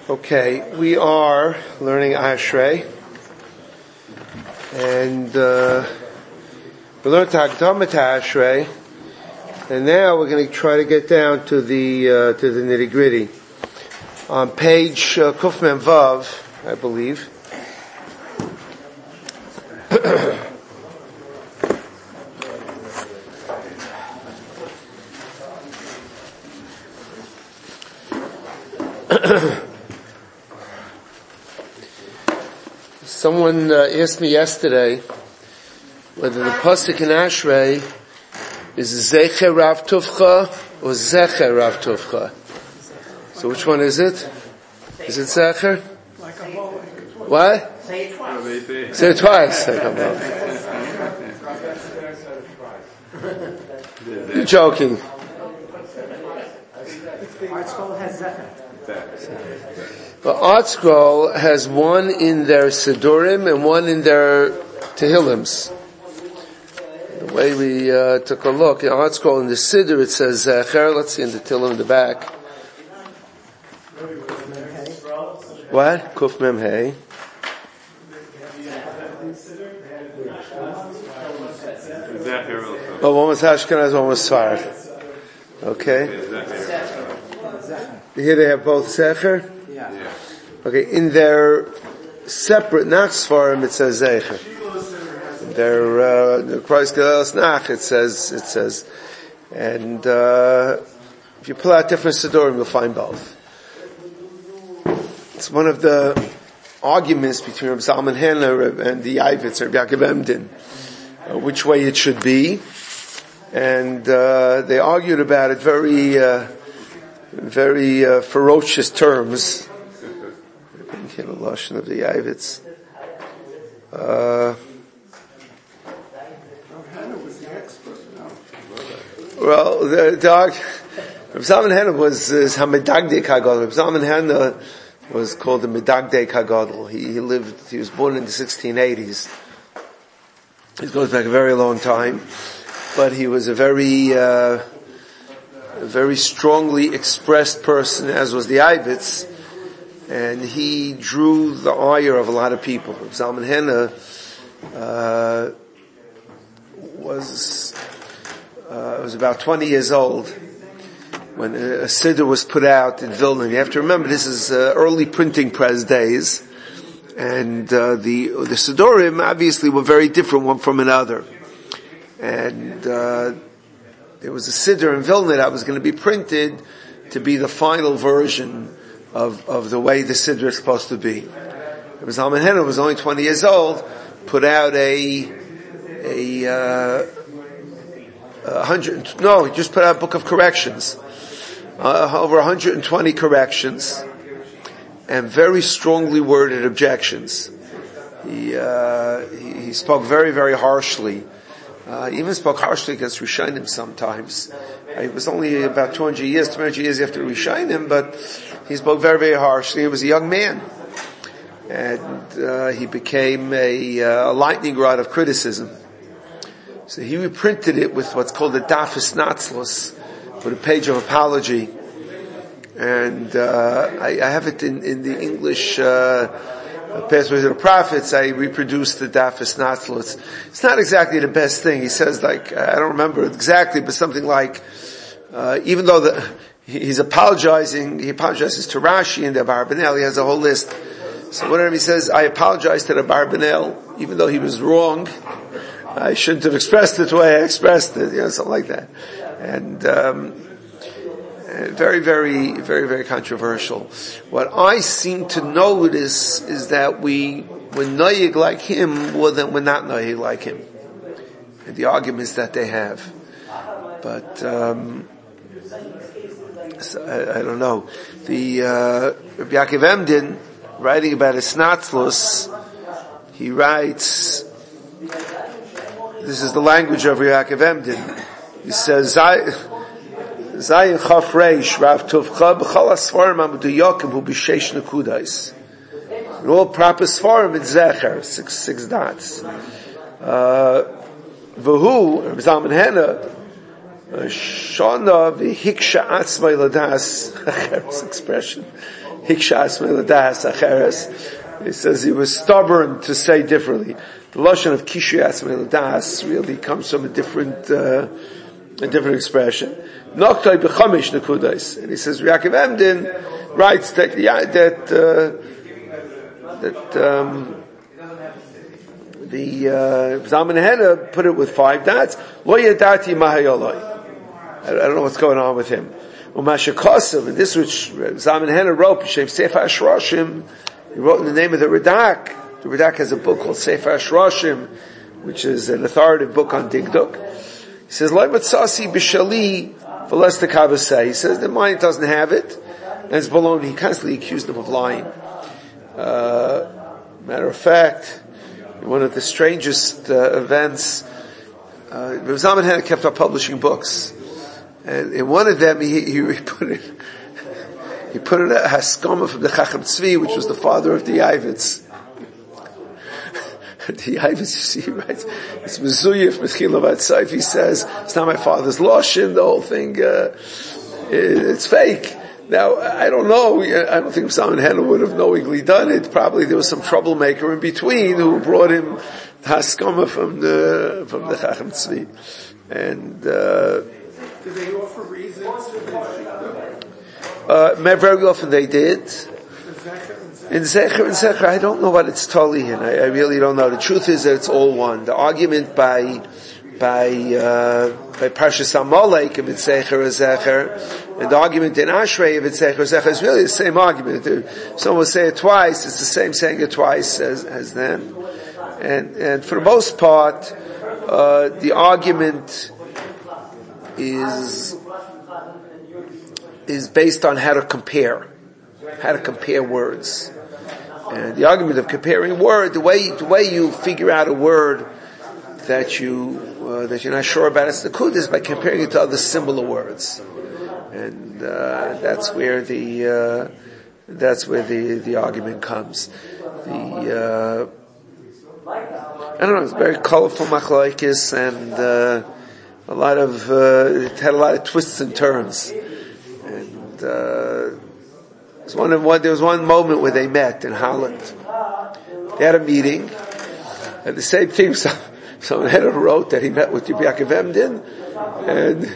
Okay, we are learning Ashrei, and we learned Hakdama to Ashrei, and now we're going to try to get down to the nitty gritty. On page Kuf Mem Vav, I believe. Someone asked me yesterday whether the pasuk in Ashrei is Zecher Rav Tuvcha or Zecher Rav Tuvcha. So which one is it? Is it Zecher? What? Say it twice. Say it twice. You're joking. Art Scroll has Zecher. The Art Scroll has one in their Sidurim and one in their Tehillims. The way we took a look, in Art Scroll in the Siddur it says Zecher. Let's see in the Tehillim in the back. What? Kuf Mem Hey. Oh, one was Ashkenaz, one was Sfarad. Okay. Here they have both Zecher? Yeah. Okay, in their separate Nach Sfarim it says Zecher. In their Kreis Gedelas Nach it says. And if you pull out different Sidurim you'll find both. It's one of the arguments between Reb Zalman Hannah and the Yavitz, Reb Yaakov Emden, which way it should be. And they argued about it very ferocious terms. Became a lashon of the Yavitz. Well, the dog. Reb Zalman Hannah was Hamedagdei Kagadol. Reb Zalman Hannah was called the Medagdei Kagadol. He was born in the 1680s. It goes back a very long time. But he was a very strongly expressed person, as was the Yavitz, and he drew the ire of a lot of people. Zalman Hannah was about 20 years old when a Siddur was put out in Vilna. You have to remember this is early printing press days, and the Siddurim obviously were very different one from another. And there was a Siddur in Vilna that was going to be printed to be the final version of the way the Siddur is supposed to be. It was Zalman Hannah was only 20 years old, put out he just put out a book of corrections, over 120 corrections, and very strongly worded objections. He spoke very, very harshly. He even spoke harshly against Rishonim sometimes. It was only about 200 years after Rishonim, but he spoke very, very harshly. He was a young man. And he became a lightning rod of criticism. So he reprinted it with what's called a Dafis Natzlos, with a page of apology. And I have it in the English Pathways of the Prophets. I reproduced the Dafis Natzlos. It's not exactly the best thing. He says, I don't remember exactly, but something like, even though he apologizes to Rashi and the Abarbanel, he has a whole list. So whenever he says, I apologize to the Abarbanel, even though he was wrong, I shouldn't have expressed it the way I expressed it, something like that. And, very, very, very, very controversial. What I seem to notice is that we're noyig like him more than we're not noyig like him. And the arguments that they have. But, I don't know. The, Rabbi Yaakov Emden, writing about his Snatzlus, he writes, this is the language of Rabbi Yaakov Emden. He says, Zayin Chaf Reish Rav Tuvcha b'chol asfarim ha'meduyakim hu b'sheish nekudais. In all proper sfarim it's Zecher, six dots. V'hu Reb Zalman Hannah Shana v'hiksha atzmai ladas. Expression. hiksha asmei l'das acheres. He says he was stubborn to say differently. The lashon of kishu asmei l'das really comes from a different expression. Noktoi b'chamish nekudas, and he says Yaakov Emden writes that the Zalman Hena put it with 5 dots. Lo yadati mahayoloi. I don't know what's going on with him. Umashakasav, and this which Zalman Hena wrote, B'Shem Sefer Ashroshim, he wrote in the name of the Radak. The Radak has a book called Sefer Ashroshim, which is an authoritative book on Digduk. He says, Lo matzasi b'shali v'les tekavasei. He says the mind doesn't have it, and it's baloney. He constantly accused him of lying. Matter of fact, one of the strangest events, Rav Zalman Hena kept on publishing books, and in one of them he put in a haskama from the Chacham Tzvi, which was the father of the Yavitz. The Yavitz, you see, he writes, it's Mezuyif Mechila Vatsaif. He says it's not my father's loshin. The whole thing, it's fake. Now, I don't know, I don't think Zalman Hena would have knowingly done it. Probably there was some troublemaker in between who brought him the haskama from the Chacham Tzvi. And, did they offer reasons? Very often they did. In Zecher, I don't know what it's totally in. I really don't know. The truth is that it's all one. The argument by Parshas Amalek of Zecher is Zecher, and the argument in Ashrei of Zecher is really the same argument. Someone will say it twice, it's the same saying it twice as then. And for the most part, the argument is based on how to compare words. And the argument of comparing word, the way you figure out a word that you're not sure about its nakud is by comparing it to other similar words, and that's where the argument comes. I don't know. It's very colorful machlokes, and it had a lot of twists and turns. And there was one moment where they met in Holland. They had a meeting, and the same thing. Someone had wrote that he met with Yaakov Emden, and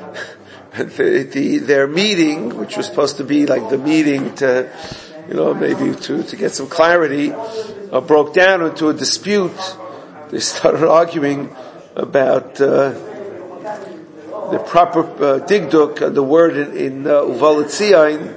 their meeting, which was supposed to be like the meeting to, maybe to get some clarity, broke down into a dispute. They started arguing about the proper digduk, the word in Uval Tzion.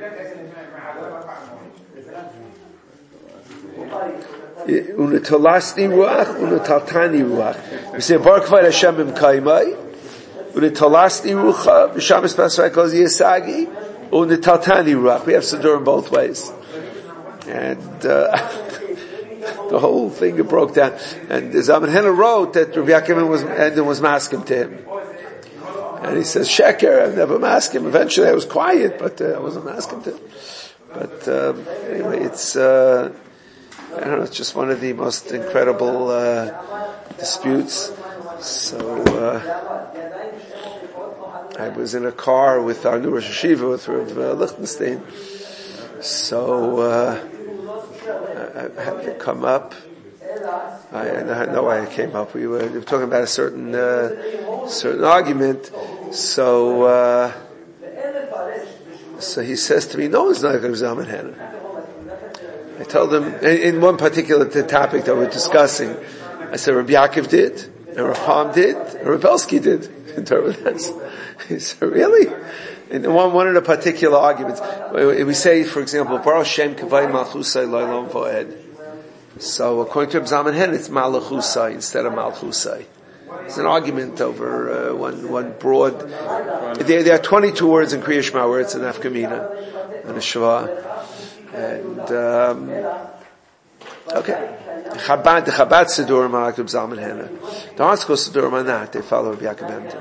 Unetolasni ruach, unetaltani ruach. We say Baruch Vay Hashem B'Mkaimai, unetolasni rucha, v'shamis pasvai kol yisagi, unetaltani ruach. We have Siddur in both ways, and the whole thing broke down. And the Zalman Hena wrote that Rabbi Yaakov was masking to him, and he says Sheker, I've never masked him. Eventually, I was quiet, but I wasn't masking to him. But anyway, it's. I don't know, it's just one of the most incredible disputes. So I was in a car with our new Rosh Hashiva, with Rav Lichtenstein. So I had to come up. I know why I came up. We were talking about a certain argument. So he says to me, "No one's not going to Zalman Hena." I told him, in one particular topic that we're discussing, I said, Rabbi Yaakov did, and Rav Palm did, and Rav Belsky did. He said, really? In one of the particular arguments, we say, for example, Baruch Shem Kavai Malchusai Lo'olam Va'ed. So according to Rav Zalman Hena, it's Malchusai instead of Malchusai. It's an argument over one broad. There are 22 words in Kriya Shema where it's an Afkamina and a Shava. And okay, the Chabad Siddurim are like Reb Zalman Hena. The Arsko Siddurim are not; they follow Reb Yaakov Emden.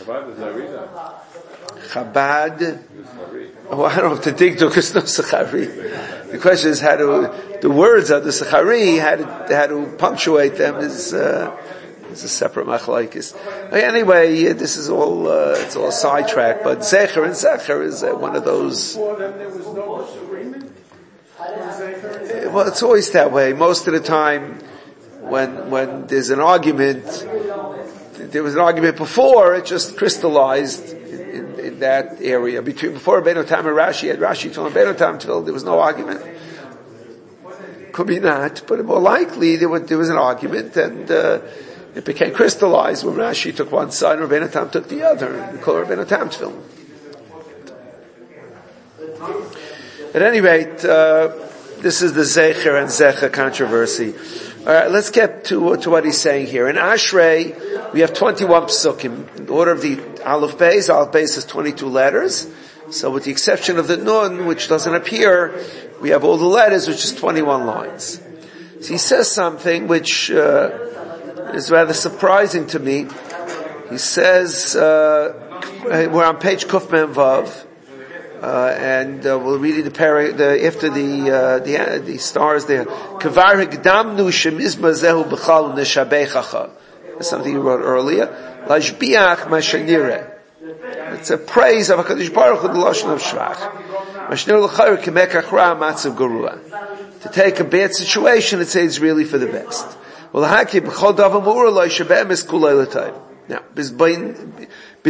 Chabad. Oh, I don't know if the Digduk is no Sechari. The question is the words of the Sechari, how to punctuate them is a separate machlokes. Anyway, this is all it's all sidetracked. But Zecher and Zecher is one of those. For them, there was no disagreement. Well, it's always that way. Most of the time, when there's an argument, there was an argument before, it just crystallized in that area. Before Rabbeinu Tam and Rashi, had Rashi told Rabbeinu Tam till there was no argument. Could be not, but more likely there was an argument, and it became crystallized when Rashi took one side and Rabbeinu Tam took the other. We call it Rabbeinu Tam Tefillin. At any rate, this is the Zecher and Zecher controversy. Alright, let's get to what he's saying here. In Ashrei, we have 21 psukim. In the order of the Aleph Beis has 22 letters. So with the exception of the Nun, which doesn't appear, we have all the letters, which is 21 lines. So he says something which is rather surprising to me. He says, we're on page Kuf Mem Vav, and we'll read after the stars there. Kavar higdamnu shemizma zehu b'chal neshabechacha. That's something he wrote earlier. Lashbiach mashanire. It's a praise of HaKadosh Baruch Hu, the lashon of shvach. Mashanir l'chayr kemekach ra matzav garua. To take a bad situation and say it's really for the best. Well, haki b'chol davar mu'ur lo shabem es kulay l'tayv. Now, bizbainenu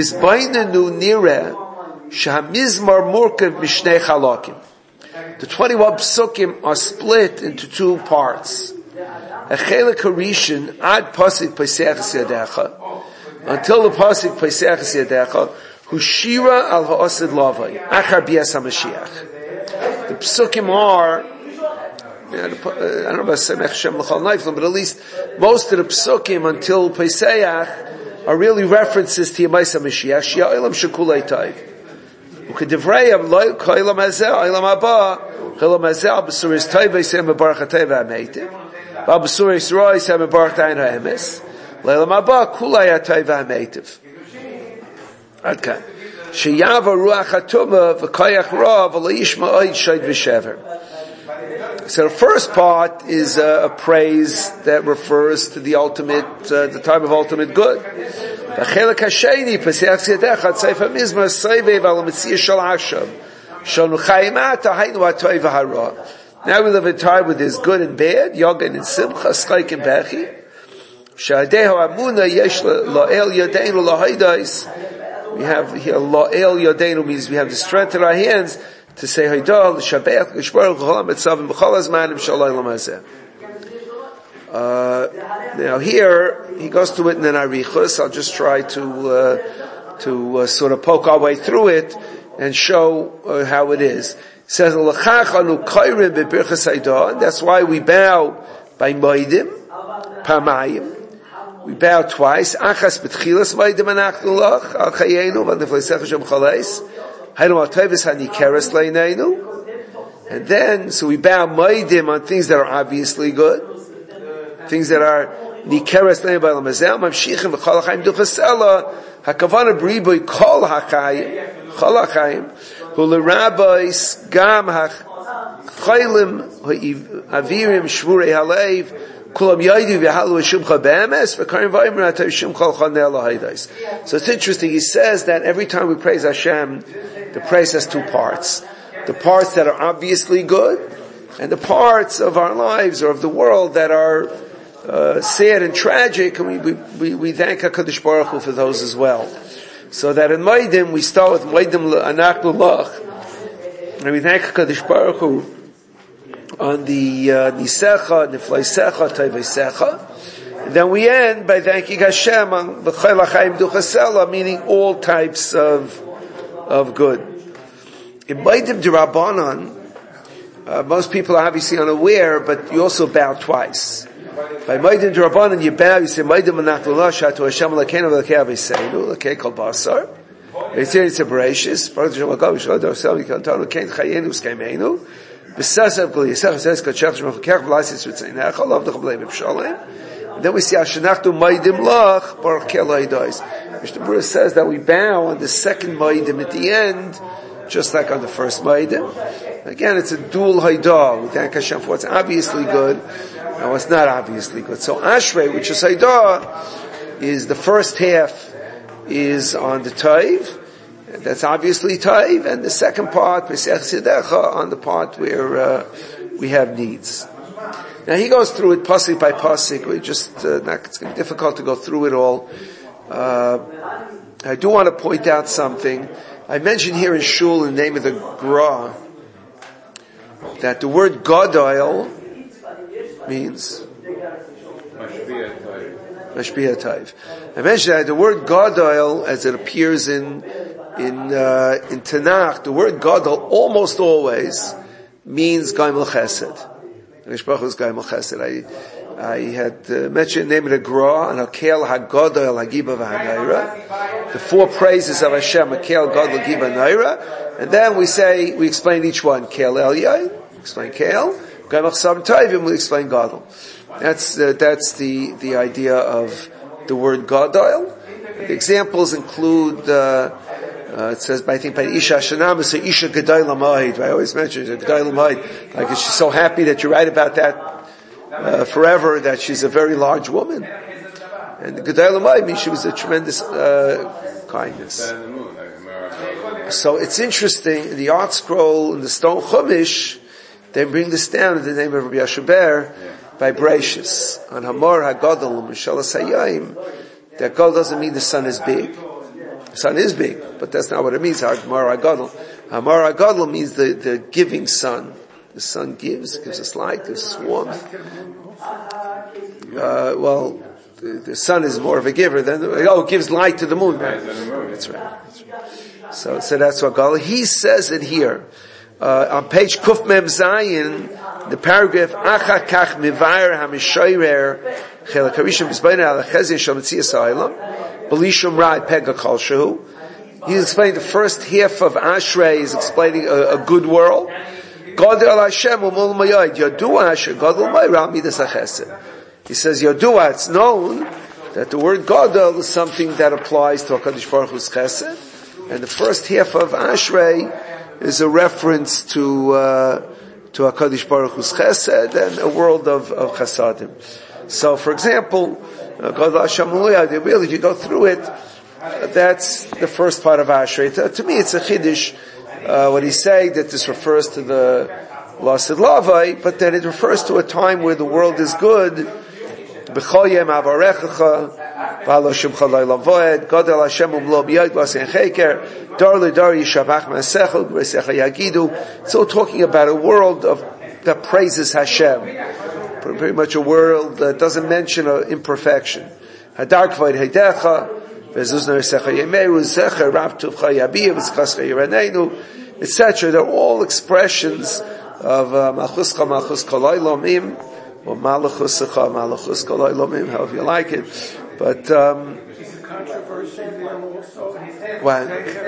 nireh Shahamizmar Murkav Mishnei Chalakim. The 21 psukim are split into two parts. Echelek Harishin ad pasuk Pesachas Yadecha, until the pasuk Pesachas Yadecha, Hushira al Ha'asid Lavai Achar Bias HaMashiach. The psukim are, I don't know about Semech Shem L'chal Neiflim, but at least most of the psukim until Pesach are really references to Yemais HaMashiach. Shia Olam Shekulei Taiv. Ukedivrei lo koilam hazeh olam haba koilam hazeh b'suris tayva yisem bebarach hatayva hameitiv b'suris roy yisem bebarach tayin ha'emes leilam haba kulay hatayva hameitiv. Okay. Sheyava ruach hatuma v'koyach ra v'leishma oid shoyd v'shever. So the first part is a praise that refers to the ultimate, the time of ultimate good. V'chelek hasheni Pesach Yadecha Tzeifa Mizmar Seivev al Mitzvah Shal Hashem Shonu Chayimat Haynu Hatoy V'Hara. Now we live in time where there's good and bad, Yogan and Simcha, Schleik and Bechi. Sha'adehu Amuna Yesh La'el Yadeinu Lahaydais. We have here La'el Yadeinu means we have the strength in our hands to say Haydal Shabbat Geshbar Cholam Etzavim B'Chol Azmanim Shalaylam Hazeh. Now here he goes to it in an arichus. I'll just try to sort of poke our way through it and show how it is. It says L'chach anu koyrim b'birchas haydah. That's why we bow by moedim pamayim. We bow twice. Achas b'tchilas moedim anachnu lach al chayenu v'nefleisecha shem chaleis haynu al tevis hanikeres leineinu. And then so we bow moedim on things that are obviously good. Things that are nikeres lein b'alam hazeh, mamshichim v'chol hachayim duchasela, hakavana b'riboy kol hachayim, hu l'rabbis gam hachaylim avirim shvurei halev, kulam yaidu v'halu shimcha be'emes, v'karim v'ayimra atav shimcha l'chanei l'haydais. So it's interesting, he says that every time we praise Hashem, the praise has two parts. The parts that are obviously good, and the parts of our lives or of the world that are sad and tragic, and we thank HaKadosh Baruch Hu for those as well. So that in Maidim, we start with Maidim Anachnu Lach, and we thank HaKadosh Baruch Hu on the Nisecha, Nifleisecha, Teivesecha. And then we end by thanking Hashem on V'chol hachayim duchasela, meaning all types of good. In Maidim D'Rabbanan, most people are obviously unaware, but you also bow twice. By Maidim D'Rabbanan, you bow, you say, Maidim Anachnu Lach, Shatu Hashem Elokeinu V'Elokei Aviseinu, Elokei Kol Basar, Yitzir Yitzir Bereshis, Baruch Hashem HaKol, V'Shalom D'Orsel, Yikantonu, Kein Chayenu, V'Skeimenu, B'Sasav Gul Yisach, V'Zez Kachach, Shemach V'Kech, V'Laisis V'Tzeinecha, Lov D'Chav Leim V'Shalom. Then we see Ashenachnu Maidim Lach, Baruch Kel Ha'idais. Mishnah Berurah says that we bow on the second Maidim at the end, just like on the first Maidim. Again, it's a dual Haidah. We thank Hashem for what's obviously good and what's not obviously good. So Ashrei, which is Haidah, is the first half is on the Taiv. That's obviously Taiv. And the second part, Pesach Yadecha, on the part where we have needs. Now he goes through it pasuk by pasuk. It's going to be difficult to go through it all. I do want to point out something. I mentioned here in Shul in the name of the Gra that the word Gadol means Mashbiya Taiv. I mentioned that the word Gadol, as it appears in Tanakh, the word Gadol almost always means Gaimel Chesed. I had mentioned the name of the Gra and Hakel HaGadol HaGiba V'HaNaira. The four praises of Hashem, Hakel Gadol Giba Naira, and then we explain each one. Kel Eliyai, explain Kel. Gaimel Sam Taivim, we explain Gadol. That's the idea of the word Gadol. The examples include it says, I think by Isha Shanam, it's Isha Gedai Lamayid. I always mention Gedai Lamayid. Like she's so happy that you write about that forever, that she's a very large woman. And the Gedai Lamayid means she was a tremendous kindness. So it's interesting, in the art scroll, in the stone Chumash, they bring this down in the name of Rabbi Yashaber by Brachus. On Hamor HaGadol, Mishal HaSayayim, that God doesn't mean the sun is big. The sun is big, but that's not what it means. Hamar HaGadol means the giving sun. The sun gives us light, gives us warmth. The sun is more of a giver than it gives light to the moon. Right? That's right. So that's what Gadol. He says it here on page Kuf Mem Zayin, the paragraph Acha Kach Mivayer HaMishoyer Chelak Harishon B'Zbeina Al Chezin Shal Metzias Ha'olam. Belishum Rai Pega Kol Shehu. He's explaining the first half of Ashrei, is explaining a good world. Gadol Hashem Umol Mayod Yodua Asher Gadol Mayra Midas HaChesed. He says Yodua, it's known that the word Gadol is something that applies to HaKadosh Baruch Hu's Chesed, and the first half of Ashrei is a reference to HaKadosh Baruch Hu's Chesed and a world of Chesadim. So, for example, Gadol Hashem Umol really, if you go through it, that's the first part of Ashrei. To me, it's a chiddush. What he's saying that this refers to the Lasid Lavai, but that it refers to a time where the world is good. B'chol yem avarechecha, v'alo shimcha lo lavoed, Gadol Hashem umlo b'yod v'asen cheker, dar l'dar yishavach ma'asechel, v'secha yagidu. It's all talking about a world that praises Hashem. Pretty much a world that doesn't mention imperfection. Hadar k'vod heidecha, etc. They're all expressions of Malchuska, Malchus Koloi Lomim, or Malachuscha, Malachus Koloi Lomim, however you like it. But, Is the controversy there also? What?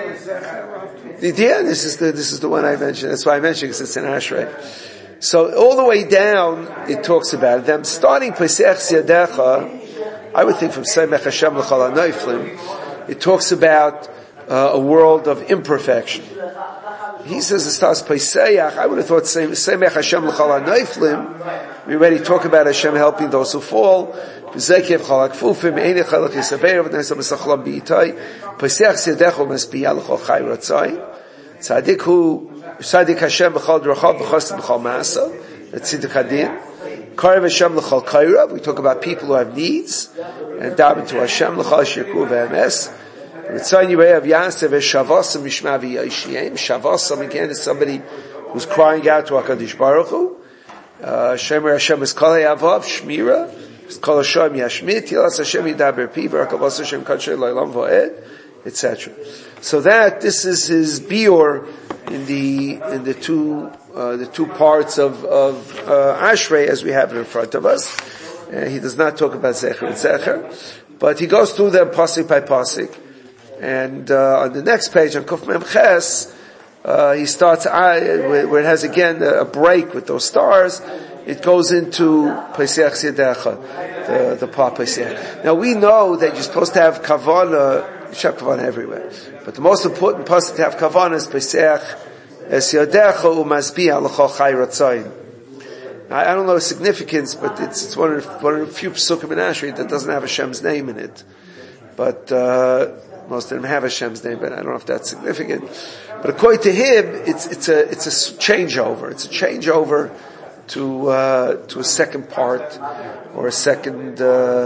Yeah, this is the one I mentioned. That's why I mentioned, because it's in Ashrei. So all the way down, it talks about them. Starting Pesach Yadecha, I would think from Semech Hashem L'chol HaNoiflim, it talks about a world of imperfection. He says it starts Pesach. I would have thought Semech Hashem L'chol HaNoiflim. We already talk about Hashem helping those who fall. Zekev Chol HaKfufim Einech Chalach Yisaber V'Nesam Esachlam B'Yitai Pesach Sedecho Mespiyah L'chol Chai Ratzai Tzadik Hashem B'chol D'Rachav B'Chostim B'chol Ma'asa. That's Tziduk Hadin. Karev Hashem l'chol kairav. We talk about people who have needs, and daven to Hashem l'chol shirku v'emes. Ritzayin yirei av Yaseh v'shavasam mishma v'yayshiyim. Shavasam again is somebody who's crying out to HaKadosh Baruch Hu. Shemer Hashem is kol ha'avav shmira. Is kol Hashem yashmit. Yilas Hashem yidaber pi. V'rakavas Hashem kadsher lo'olam v'oed, etc. So this is his biur in the two parts of Ashrei as we have it in front of us. He does not talk about Zecher and Zecher, but he goes through them pasuk by pasuk. And on the next page, on Kuf Mem Ches, he starts where it has again a break with those stars. It goes into Pesach Yedecha, the part Pesach. Now we know that you're supposed to have Kavanah, you should have Kavanah everywhere, but the most important pasuk to have Kavanah is Pesach Es Yodecha U'Masbiyah L'chol Chai Ratzayin. I don't know the significance, but it's one of the few psukim in Ashrei that doesn't have Hashem's name in it. But most of them have Hashem's name, but I don't know if that's significant. But according to him, it's a changeover. It's a changeover to a second part or a second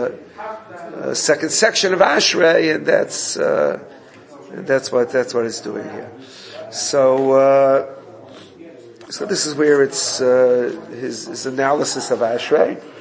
section of Ashrei, and that's what it's doing here. So this is where it's his analysis of Ashrei.